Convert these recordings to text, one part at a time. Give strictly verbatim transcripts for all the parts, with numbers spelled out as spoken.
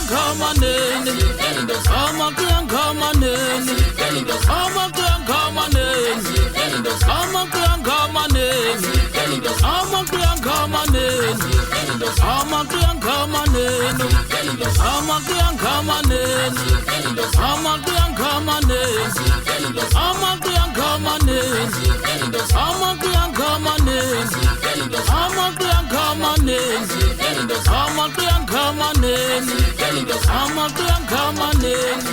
Amaklankamaneni, Amaklankamaneni, Amaklankamaneni, Amaklankamaneni, Amaklankamaneni, Amaklankamaneni, Amaklankamaneni, Amaklankamaneni, Amaklankamaneni, Amaklankamaneni, Amaklankamaneni, Amaklankamaneni, Amaklankamaneni.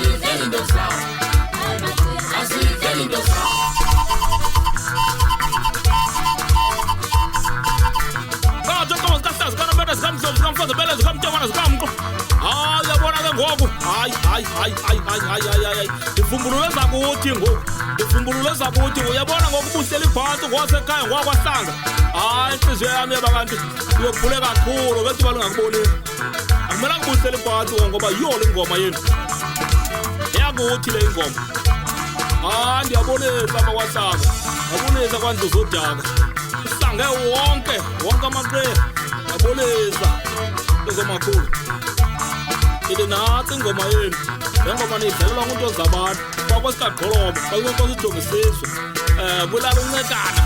Hayi yabona ke ngoku hayi hayi hayi hayi hayi hayi hayi ivumbululo zakuthi ngoku ivumbululo zakuthi uyabona ngoku buhleli phansi ngosekhaya ngokwahlanga hayi inhliziyo yami yabakanti iyophule kakhulu bese balungakuboni akumela kubuhleli phansi ngoba yiyo le ngoma yenu yakuthi le ingoma hayi ndiyabonisa abakwahlanga abonisa kwandlu zodaka usange wonke wonke amaqela abonisa ezomakhulu ithi nathi ingoma yenu le ngoma niyidlalelwa nguNto zabantu bakwesikagqolobo bakwenkosi ujongisiswe um kulala uncekana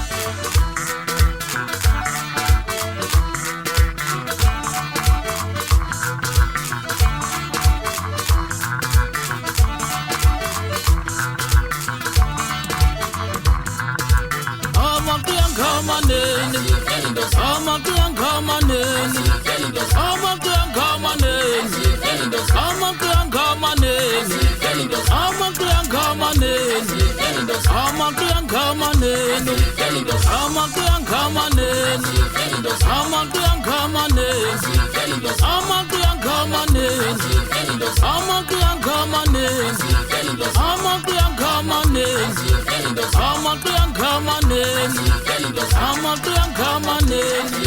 Amaklankamaneni, Amaklankamaneni, Amaklankamaneni, Amaklankamaneni, Amaklankamaneni, Amaklankamaneni, Amaklankamaneni, Amaklankamaneni, Amaklankamaneni, Amaklankamaneni, Amaklankamaneni, Amaklankamaneni, Amaklankamaneni.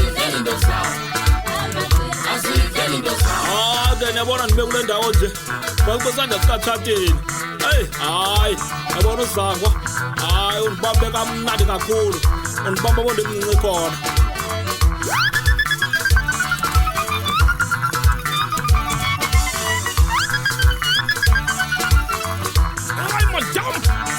hayi ke niyabona ndibe kule ndawo nje bakubesanda sikathatheni heyi hayi yabona uzangwa hayi undibambe kamnandi kakhulu undibamba bo ndimncinci khona hayi madam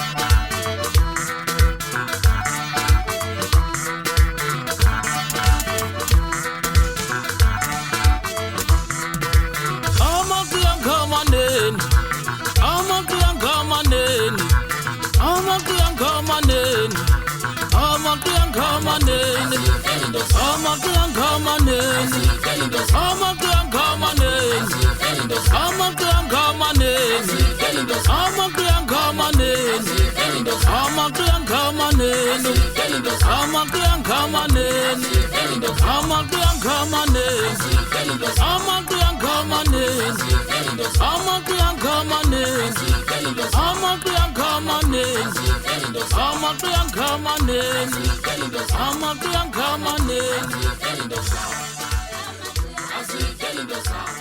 Amaklankamaneni, Amaklankamaneni, Amaklankamaneni, Amaklankamaneni, Amaklankamaneni, Amaklankamaneni, Amaklankamaneni, Amaklankamaneni, Amaklankamaneni, Amaklankamaneni, Amaklankamaneni, Amaklankamaneni, Amaklankamaneni, Amaklankamaneni, Amaklankamaneni.